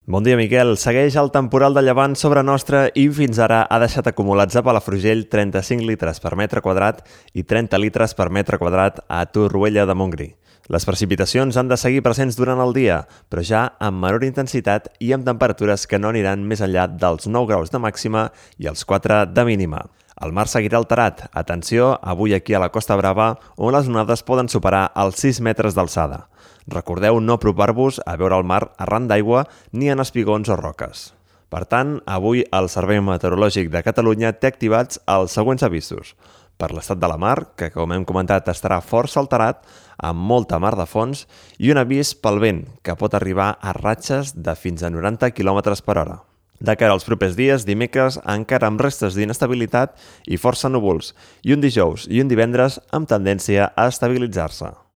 Bon dia, Miquel. Segueix el temporal de llevant sobre nostra i fins ara ha deixat acumulats a Palafrugell 35 litres per metre quadrat i 30 litres per metre quadrat a Torroella de Montgrí. Les precipitacions han de seguir presents durant el dia, però ja amb menor intensitat i amb temperatures que no aniran més enllà dels 9 graus de màxima i els 4 de mínima. El mar seguirà alterat. Atenció, avui aquí a la Costa Brava, on les onades poden superar els 6 metres d'alçada. Recordeu no apropar-vos a veure el mar arran d'aigua ni en espigons o roques. Per tant, avui el Servei Meteorològic de Catalunya té activats els següents avisos. Per l'estat de la mar, que com hem comentat estarà força alterat, amb molta mar de fons, i un avís pel vent, que pot arribar a ratxes de fins a 90 km per hora. De cara als propers dies, dimecres encara amb restes d'inestabilitat i força núvols, i un dijous i un divendres amb tendència a estabilitzar-se.